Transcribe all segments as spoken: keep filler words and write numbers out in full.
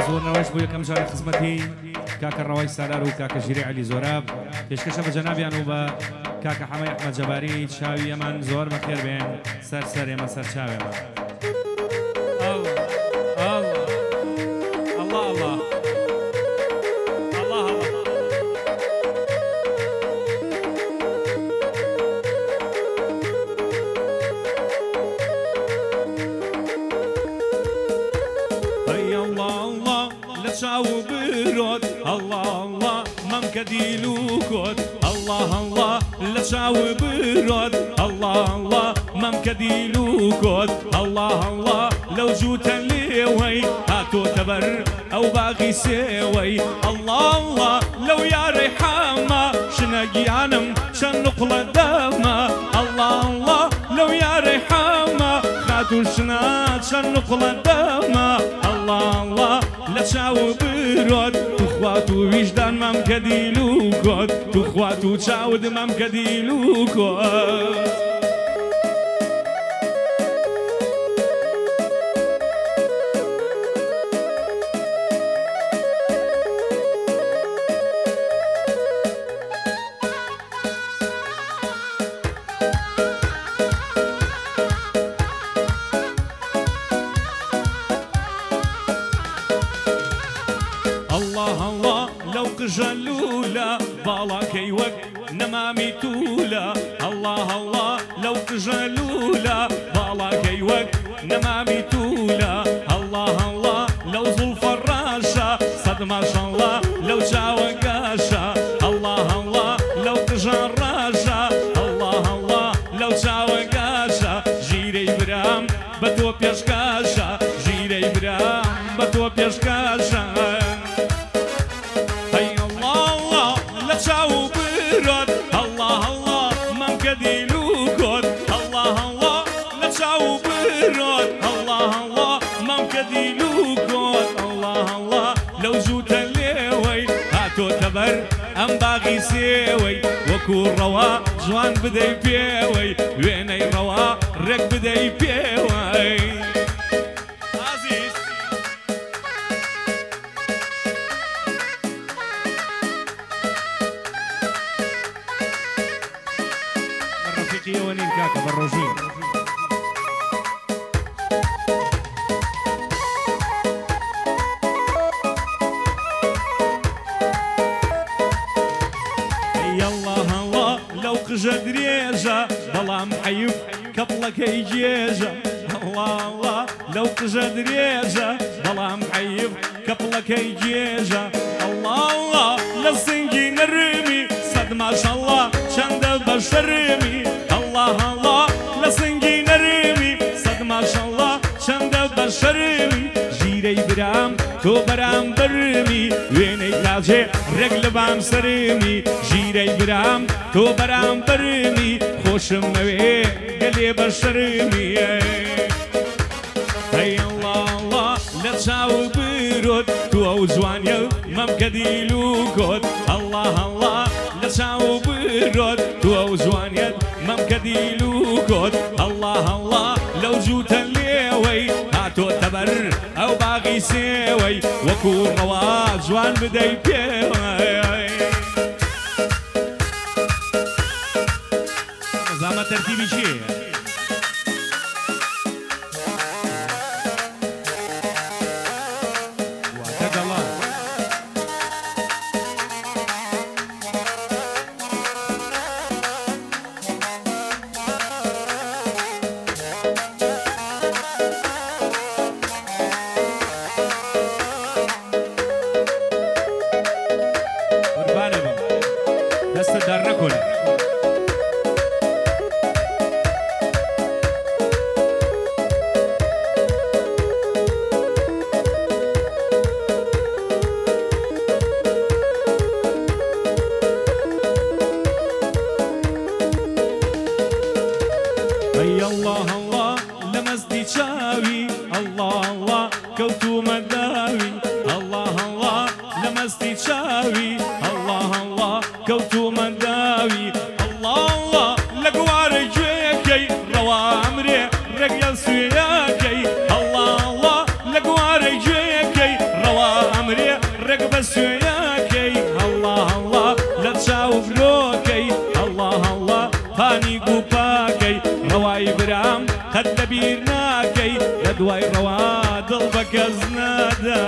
زۆرنەوەش بوو یەکەم جارە خزمەتی کاکە ڕەوای سالار و کاکە ژیری عەلی زۆراب پێشکەشە بە جەنابیان و بە کاکە حەمەی ئەحمەد جەباری چاوی ئەمان زۆر بەخێر بێن سەر سەر ئێمە سەر چاوێمە الله الله ممكديلو كود الله الله لا شاو برود الله الله ممكديلو كود الله الله لو جوت الليوي هاتو تبر او باغي سوي الله الله لو يا ريحامه شنقيانم شنقل دما الله الله لو يا ريحامه خاتو شنات شنقل دما الله الله لا شاو برود تخواتو وجدان مام كديلو كود تخواتو تشاود مام كديلو كود جلولا بالا كيوك نمامي تولا الله الله لو جلولا بالا كيوك نمامي تولا الله الله لو زلف الراشا صد ما شاء الله لو جاوى قاشا الله الله لو تجراشا الله الله لو جاوى قاشا جيري برام بتو بيشكاشا جيري برام بتو بيشكاشا ام باغي سوي وكو روا جوان بدي بيوي ويني روا رك بدي بيوي عزيز الرفيقية ونين كاكا بالروجين جدريجة بلا محيف قبلك يجيجة الله الله لو تجدريجة بلا محيف قبلك يجيجة الله الله للسنجي نرمي صد ما شاء الله شند بشرمي الله الله للسنجي نرمي صد ما شاء الله شند بشرمي جيري برام تو برام برمي ويني لاجي رجل بام سرمي جيري برام تو برام برمي خوشم نوي قلي بشرمي هي الله الله لا تشاو برود تو او جوانيا ممكديلو كود الله الله لا تشاو برود تو او جوانيا ممكديلو كود الله الله لو جوت الليوي هاتو تبر او باغي سوي وكو روا جوان بدي بيوي زعما ترتيبي شي الله الله لمزدي شاوي الله الله كوتو مداوي الله الله لمزدي شاوي الله الله كوتو مداوي الله الله لقوار جيكي روا عمري رقيا سوياكي الله الله لقوار جيكي روا دوای ڕەوا دڵ بە کەس نادا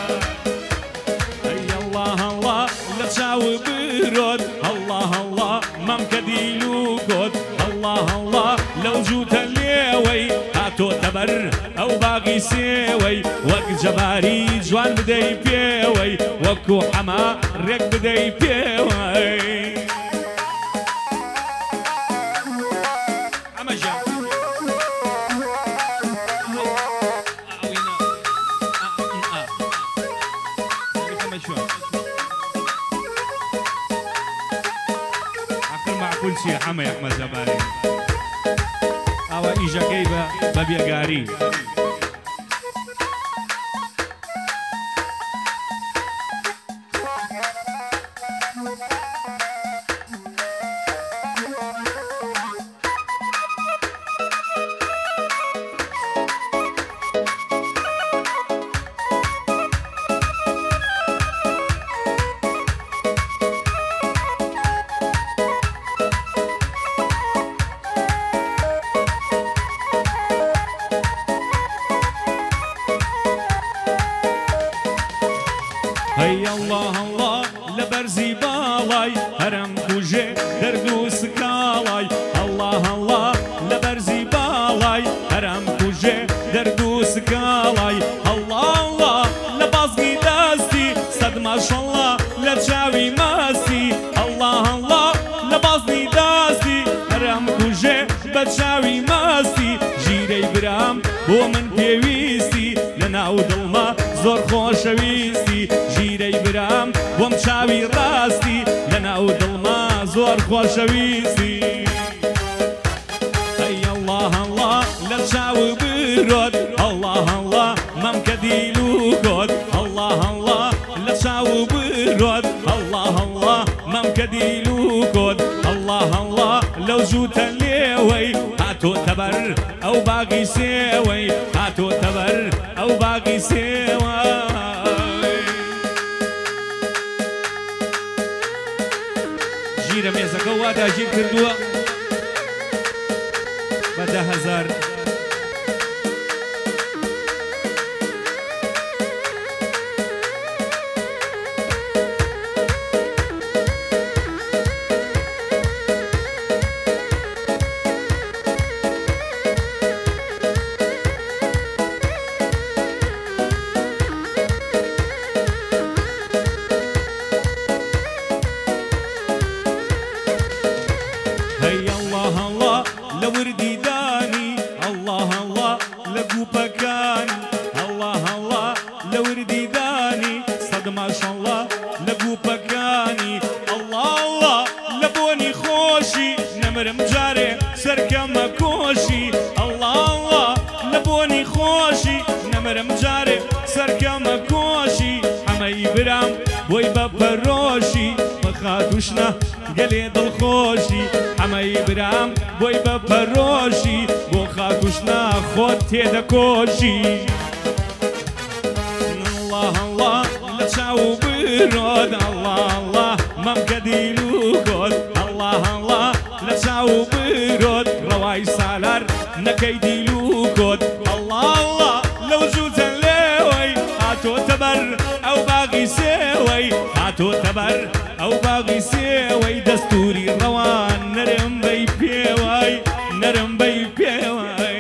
ئەی الله الله لە چاو برۆت الله الله مەم کە دیل و کۆت الله الله لەو جووتە لێوەی هاتۆتە بەر ئەو باغی سێوەی وەک جەباری جوان بدەی پێوەی وەکو حەما ڕێک بدەی پێوەی كل شيء حمى يا أحمد جباري أو إيجا كيبة ببيقاري هەی الله الله لە بەرزی باڵای هەرم کوژێ دەرد و سکاڵای الله الله لە بەرزی باڵای هەرم کوژێ دەرد و سکاڵای الله الله لە بازگی دەستی سەد ماشەڵڵا لە چاوی ماستی الله الله لە بازنی دەستی هەرم کوژێ بە چاوی ماستی ژیرەی برام بۆ من پێویستی لە ناو دڵما زۆر خۆشەویستی ژیرەی برام بۆم چاوی ڕاستی لە ناو دڵما زۆر خۆشەویستی ئەی الله الله لە چاو برۆت الله الله مەم کە دیل و کۆت الله الله لە چاو برۆت الله الله مەم کە دیل و کۆت الله الله لەو جووتە لێوەی هاتۆتە بەر ئەو باغی سێوەی هاتۆتە بەر ئەو باغی سێوەی ژیرە مێزەکە وا داگیر کردووە بە ده هەزار هەی الله الله لە وردی دانی الله الله لە گوپەکانی الله الله لە وردی دانی سەد ماشەڵڵا لە گوپەکانی الله الله لە بۆنی خۆشی نەمرم جارێ سەرکەمە کۆشی الله الله لە بۆنی خۆشی نەمرم جارێ سەرکەمە کۆشی حەمەی برام بۆی بە پەرۆشی بەخاتوشنە گەلێ دڵخۆشی حەمەی برام بۆی بە پەرۆشی بۆ خاتوشنە خۆت تێدەکۆشی الله الله لە چاو برۆت الله الله مەم کە دیل و کۆت الله الله لە چاو برۆت ڕەوای سالار نەکەی دیل و کۆت الله الله لەو جووتە لێوەی هاتۆتە بەر ئەو باغی سێوەی هاتۆتە بەر ئەو باغی سێوەی دەستوری ڕەوان نەرم بەی پێوەی نەرم بەی پێوەی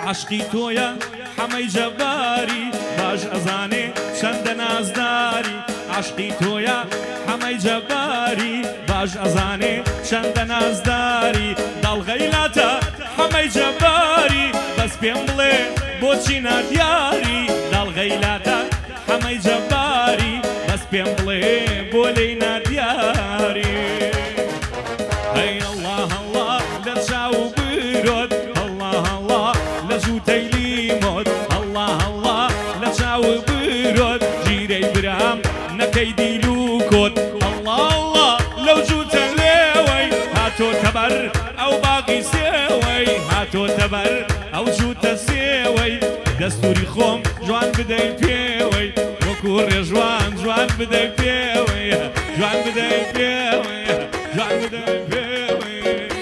عشقی تۆیە حەمەی جەباری باش ئەزانێ چەندە نازداری عشقی تۆیە حەمەی جەباری باش ئەزانێ چەندە نازداری دڵغەیلاتە حەمەی جەباری بەس پێم بڵێ بۆچی نادیاری دڵغەیلاتە حەمەی جەباری بەس پێم بڵێ بۆ لێی نادیاری هەی الله الله لە چاو برۆت الله الله لە جووتەی لیمۆت الله الله لە چاو برۆت ژیرەی برام نەکەی دیل و کۆت الله الله لەو جووتە لێوەی هاتۆتە بەر ئەو باقی سێوەی هاتۆتە بەر ئەو جووتە سێوەی دەستوری خۆم جوان بدەی پێوەی وەکو ڕێژوان جوان بدەی پێوەی جوان بدەی پێوەی جوان بدەی پێوەی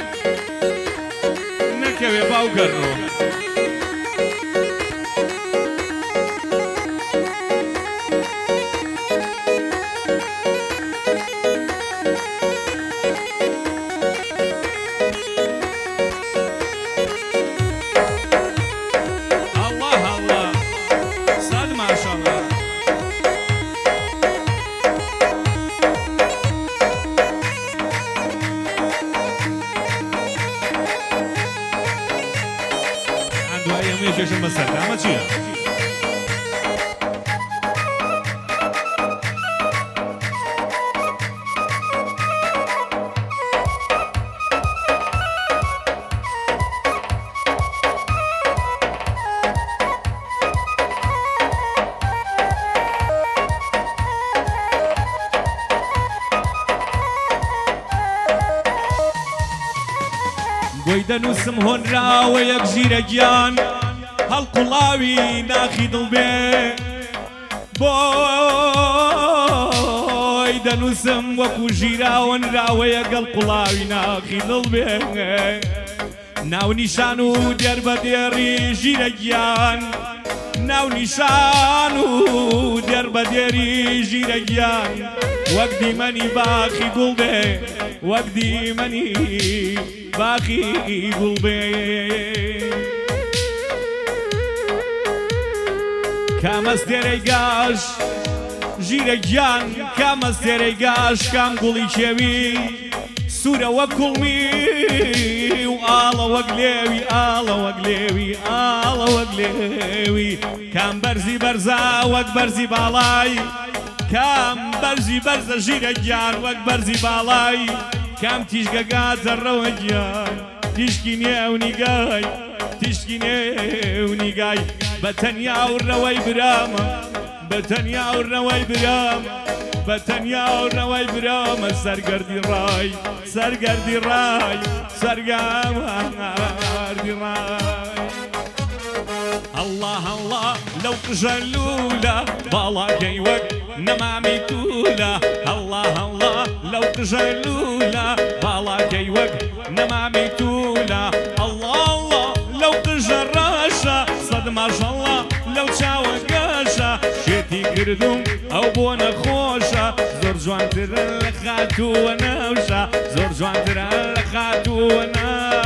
نەکەوێ باوگەڕۆ جێژم بەسەر ئەمە چییە؟ گۆی دەنووسم هۆنراوە یەک ژیرە گیان هەڵقوڵاوی ناخی دڵبێ بۆی دەنووسم وەکو ژیراوەنراوەیە گەڵ قوڵاوی ناخی دڵبێ ناو نیشان و دێر بە دێڕی ژیرە گیان ناو نیشان و دێر بە دێری ژیرە گیان وەک دیمەنی باخی گوڵبێ وەک دیمەنی باخی گوڵبێ کامەستێرەی گاش ژیرە گیان کامەستێرەی گاش کام گوڵی کێوی سوورە وەک کوڵمی و ئاڵە وەک لێوی ئاڵە وەک لێوی ئاڵە وەک لێوی کام بەرزی بەرزا وەک بەرزی باڵای کام بەرزی بەرزە ژیرە گیان وەک بەرزی باڵای کام تیژگەگا زەڕەوە گیان تیشکی نێو نیگای تیشکی نێو نیگای بەتەنیا وڕەوەی برامە بەتەنیا وڕەوەی برامە بەتەنیا وڕەوەی برامە سەرگەردی ڕای سەرگەردی ڕای سەرگەردی ڕای الله الله لەو قژە لوولە باڵاکەی وەک نەمامی توولە الله الله لەو قژە لوولە باڵاکەی وەک نەمامی توولە الله الله لەو قژە ڕەشە سەد ماشەڵڵا لەو چاوە گەشە شێتی کردوم ئەو بۆ نەخۆشە زۆر جوانترە لە خاتووە نەوشە زۆر جوانترە لە خاتووە نەوشە